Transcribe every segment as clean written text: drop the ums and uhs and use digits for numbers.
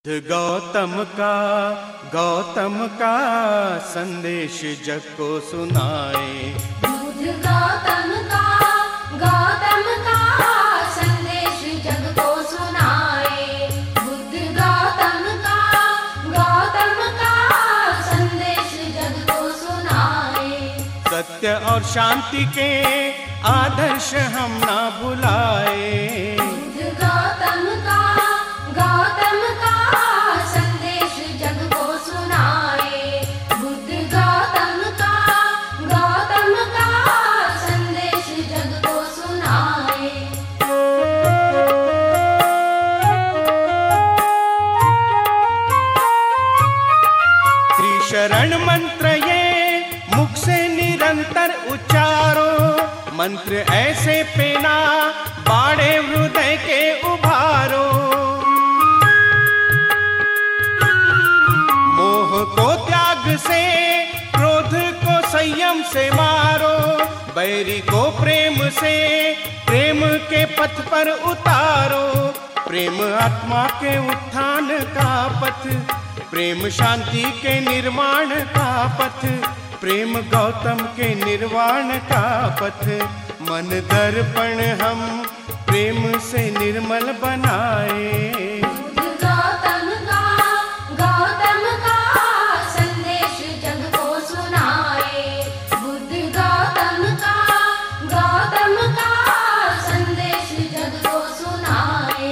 गौतम का संदेश जग को सुनाए। बुद्ध गौतम का संदेश जग को सुनाए। बुद्ध गौतम का संदेश जग को सुनाए। सत्य और शांति के आदर्श हम ना भुलाए। बुद्ध गौतम का संदेश जग को सुनाए। बुद्ध गौतम का संदेश जग को सुनाए। त्रिशरण मंत्र ये मुख से निरंतर उच्चारो। मंत्र ऐसे पेना बाड़े हृदय के उभारो। मोह को त्याग से, क्रोध को संयम से मारो। बैरी को प्रेम से, प्रेम के पथ पर उतारो। प्रेम आत्मा के उत्थान का पथ, प्रेम शांति के निर्माण का पथ, प्रेम गौतम के निर्वाण का पथ। मन दर्पण हम प्रेम से निर्मल बनाए। बुद्ध गौतम का संदेश जग को सुनाए। बुद्ध गौतम का संदेश जग को सुनाए।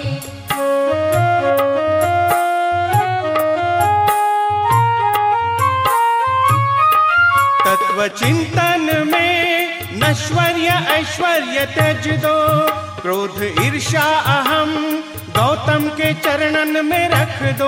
तत्व चिंतन में नश्वर्य ऐश्वर्य त्यज दो। क्रोध ईर्ष्या अहम गौतम के चरणन में रख दो।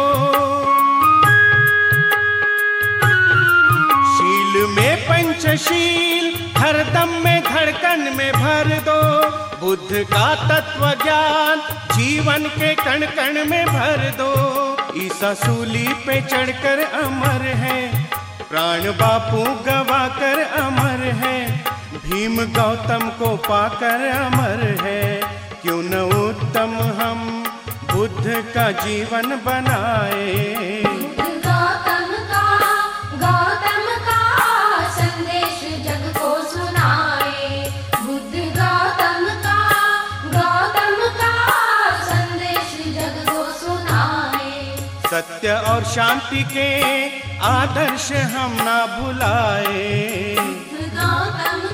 शील में पंचशील हरदम में धड़कन में भर दो। बुद्ध का तत्व ज्ञान जीवन के कण कण में भर दो। ईसा सूली पे चढ़कर अमर है, प्राण बापू गवा कर अमर है। भीम गौतम को पाकर अमर है। क्यों न उत्तम हम बुद्ध का जीवन बनाए। बुद्ध गौतम का संदेश जग को सुनाए। बुद्ध गौतम का संदेश जग को सुनाए। सत्य और शांति के आदर्श हम ना भुलाए। बुद्ध गौतम